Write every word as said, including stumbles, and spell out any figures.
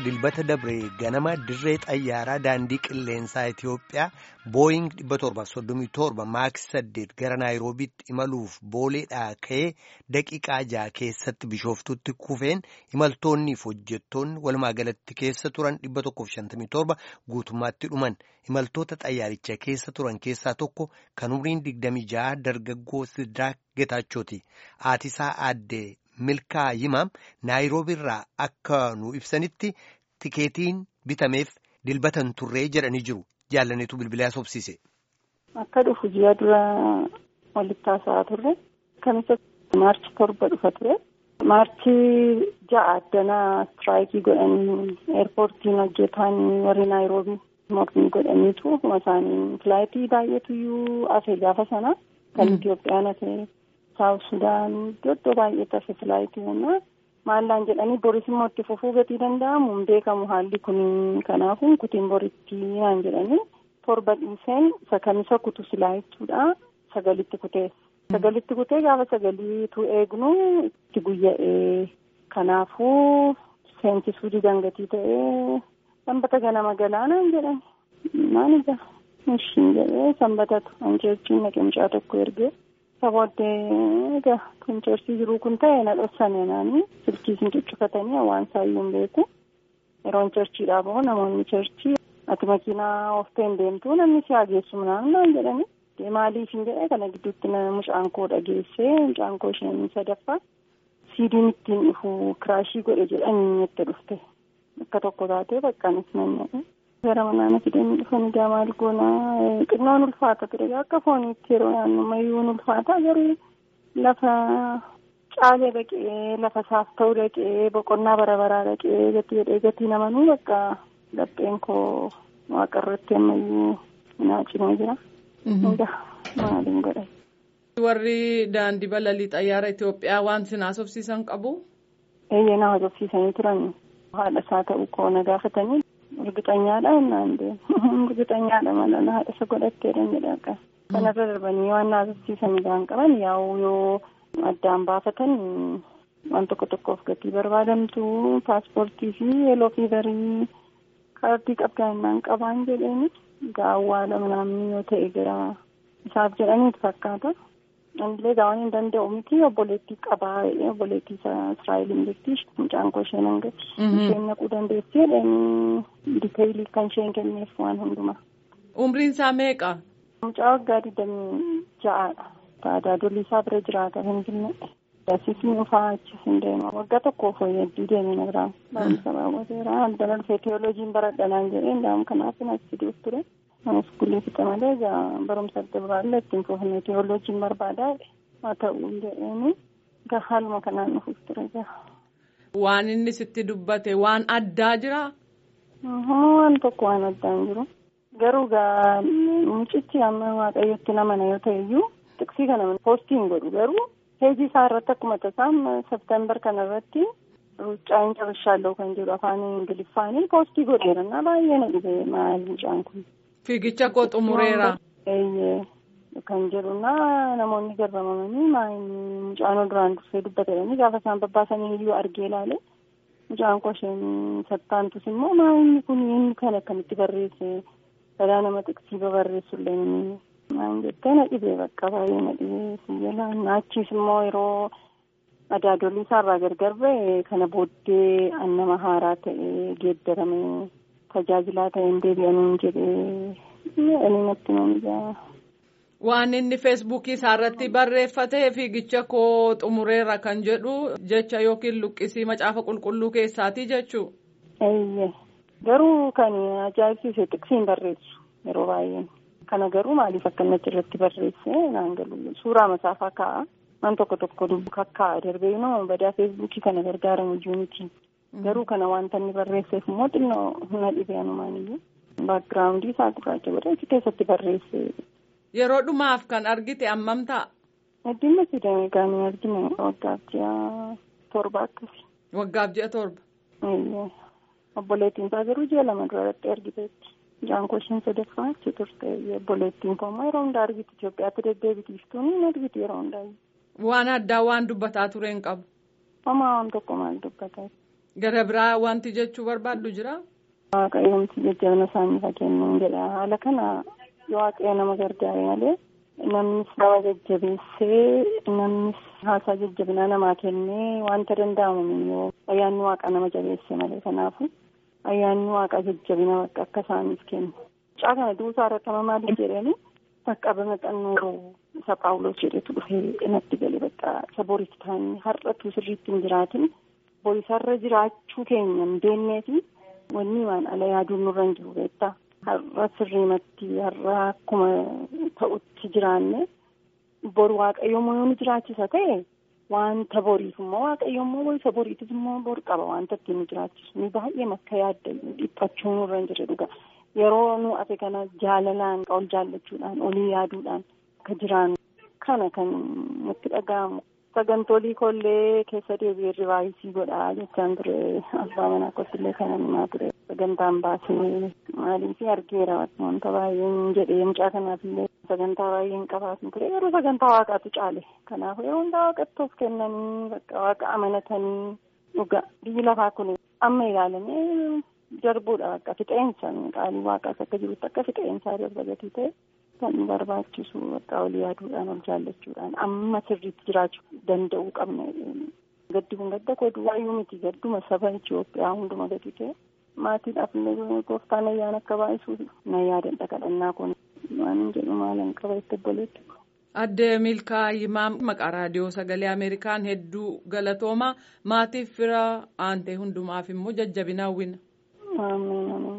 dilbata dabree ganama dirree xayyaaraa daandii qilleensaa Itiyoophiyaa booying dhibba torbaaf soddomii torba maaks saddeet gara naayiroobiitti imaluuf booleedhaa ka'ee daqiiqaa ja'a keessatti bishooftutti kufeen imaltoonniif hojjettoonni walumaa galatti keessa turan dhibba tokkoof shantamii torba guutummaatti dhuman imaltoota xayyaaricha keessa turan keessaa tokko kan umriin digdamii ja'a dargaggoo Sidraak Getaachooti. Aatisaa aaddee Milkaa Yimaam naayiroobiirraa akka nu ibsanitti tikeetiin bitameef dilbatan turree jedhanii jiru. Jaallaniitu bilbilaa sobsiise. Akka dhufu ji'a dura walitti haasa'aa turre. Kamisa maarchi torba dhufa ture. Maarchi ja'a addanaa istiraayikii godhanii eerpoortiin hojjetaan warri naayiroobii mormii godhaniitu isaanii filaayitii baay'eetu iyyuu asee gaafa sana kan Itiyoophiyaan asee Saawus Sudaan iddoo baay'eetu asee filaayitii humna maallaan jedhanii boris immoo itti fufuu gatii danda'amu hin beekamu haalli kun kanaafuu kutiin boritti naan jedhanii torba dhiiseen isa kamisa kutu silaa jechuudha sagalitti kutee sagalitti kutee gaafa sagaliitu eegnu itti guyya'ee kanaafuu seentisuu didangatii ta'ee sanbata ganama galaanaan jedhani maal ija ishiin jedhee sanbatatu anjeechiin naqimcaa tokko ergee sabooddee egaa koncheersii jiruu kun ta'e na dhossane naanii silkiisin cuccufatanii waan saayyuun beeku yeroon cherchiidhaa bahu namoonni cherchii ati makiinaa ofteen deemtuu namni si hageessu naan jedhani maaliif hin jedhee kana gidduutti mucaan koo dhageessee mucaan koo isheen sadaffaa siidiin ittiin dhufu kiraashii godhe jedhanii itti dhufte akka tokko taatee baqqaanis nannaa'e gara manaana fidanii dhufanii gaamaal goonaa qinnoon ulfaata ture akka fooniitti yeroo naannummayyuun ulfaata garuu lafa caalee dhaqee lafa saaf ta'uu dhaqee boqonnaa bara baraa dhaqee gatii jedhee gatii namanuu bakka lapheen koo waaqarratti ammayyuu naacimee jira. Hunda maaliin godhe. Warri daandii balalii xayyaara Itiyoophiyaa waan sin haasofsiisan qabu? Eeyyee na haasofsiisanii turan haadha isaa ta'uu koo na gaafatanii urgixanyaadha innaan deemu urgixanyaadha mala na haadha isa godhatteedha jedhe akka kanarra darbanii waan na haasofsiisan isaan qaban yaa'u yoo addaan baafatan waan tokko tokkoof gatii barbaadamtu paaspoortii fi yeeloo fiivarii kaardii qabdaan qabaan jedheeni. Gaawwaadha namni yoo ta'e gara isaaf jedhaniitu fakkaata. Anillee gaawwan hin danda'u miti obboleettii qabaa obboleettii Israa'eliin jirti mucaan koo isheen hangati. Isheen naquu dandeessi jedhanii diteeyilii kan isheen kenneef waan hundumaa. Umriin isaa meeqa? Mucaa waggaa digdamii ja'aadha. Taadaa dolii isaa bira jiraata hin jirne. Asiifni dhufaa achis hin deema. Waggaa tokkoof hedduu deemee na biraa. Baay'isa baawwateera. Addana dhufee teewooloojiin baradhanaan jedhee ndaam kanaaf natti dhuuf ture. Anis kullee fixa malee egaa barumsa adda biraallee ittiin fuufnee teewooloojiin barbaadaa haa ta'u jedheeni egaa haaluma kanaan dhufuuf ture egaa. Waan inni sitti dubbate waan addaa jiraa? Waan tokko waan addaa hin jiru. Garuu egaa mucichi amma waaqayyotti namana yoo ta'e iyyuu tiksii kana poostii hin godhu garuu. Heejii isaa irratti akkuma tasaan September kana irratti ruuccaan cabashaallee kan jedhu afaan Ingiliffaanii poostii godheerannaa baay'ee na dhibee maal mucaan kun. Fiigicha koo xumureera. Eeyyee kan jedhunaa namoonni garramamanii maayini mucaan duraan dursee dubbatanii gaafa isaan babbaasanii iyyuu argee ilaale mucaan koo isheen sattaantus immoo maayini kun inni kan akkamitti barreesse balaa nama tiksii babarreessullee ni. Maan jettee na dhibee bakka baay'ee na dhibee siyyalaan achiis immoo yeroo madaadolii isaarraa gargar ba'e kana booddee nama haaraa ta'ee geeddaramee tajaajilaa ta'een deebi'anii jedhee ani natti nama. Waan inni feesbuukii isaarratti barreeffatee fiigicha koo xumureera kan jedhu jecha yookiin luqqisii macaafa qulqulluu keessaatii jechuu. Eeyyee garuu kan ajaa'ibsiise tiksiin barreessu yeroo baay'ee. Kana garuu maaliif akkanatti irratti barreesse naan galu suuraa masaafaa kaa'a waan tokko tokko dubbu kakkaa'a darbee immoo badaa feesbuukii kana gargaaramu juunitii garuu kana wanta inni barreesseef immoo xinnoo humna dhibee anumaaniyyuu baakgiraawundii isaa gurraacha godhee keessatti barreesse. Yeroo dhumaaf kan argite ammam ta'a? Addunyaa sidamee kan argine waggaaf ji'a torba akkasi. Waggaaf ji'a torba? Obboleettiin isaa garuu ji'a lama duratti argiteetti. Jaan koo isheen sadaffaa achi turte obboleettiin koo immoo yeroo hundaa argiti Itoophiyaatti deddeebitiiftuun hin argiti yeroo hundaa. Waan addaa waan dubbataa ture hin qabu. Homaa waan tokko maal dubbataa. Gara biraa wanti jechuu barbaaddu jira? Waaqayyoomti jajjabina isaaniif kennuun jedha. Haala kana waaqayyo nama gargaare malee namnis nama jajjabeessee namnis haasaa jajjabinaa namaa kennee wanta danda'amu yoo ayyaanni waaqa nama jabeesse malee kanaafuu ayyaanni waaqa jajjabina akka isaaniif kennu. Mucaa kana duusaa irratti nama maaliif jedhanii qaqqabama xannoo isa Paawuloos jedhetu dhufee natti galee bakka isa boritti ta'anii har'atu sirriitti hin jiraatin borisarra jiraachuu keenya hin beekneefi wanni waan ala yaaduun nurra hin jiru beektaa. Har'a sirriimatti har'a akkuma ta'utti jiraanne boru waaqayyoommoo yoo nu jiraachisa ta'e wanta boriif immoo waaqayyoommoo isa boriitiif immoo bor qaba wanta ittiin nu jiraachisu ni baay'ee makka yaadda dhiphachuu nurra hin jirre dhuga yeroo nu ate kana jaalalaan ol jaallachuudhaan olii yaaduudhaan akka jiraannu kana kan nutti dhaga'amu. Sagantolii kollee keessa deebi'ee rivaayisii godhaa jechaan ture abbaa manaa kottillee kana himaa ture sagantaan baasee maaliif argeera wanta baay'een jedhee mucaa kanaafillee sagantaa baay'een qabaatu ture yeroo sagantaa waaqaatu caale kanaaf yeroo hundaa waaqatti of kennanii bakka waaqa amanatanii dhugaa biyyi lafaa kun amma ilaalamee darbuudha bakka fixeensa qaalii waaqaas akka jirutti akka fixeensaa darba gatii ta'e. Kan barbaachisu bakka olii yaaduudhaan ol jaallachuudhaan amma sirriitti jiraachuu danda'uu qabna. Gaddi kun gadda koo duwwaayyuu miti gadduma saba Itoophiyaa hunduma gadi ta'e maatiidhaaf illee gooftaan ayyaana akka baay'isuuf na yaadadha kadhannaa kun waan jedhu maalan qaba itti obboleetti. Adde Milkaa Yimaa maqaa raadiyoo sagalee Ameerikaan hedduu galatooma maatiif fira aantee hundumaaf immoo jajjabina hawwina. Ameen.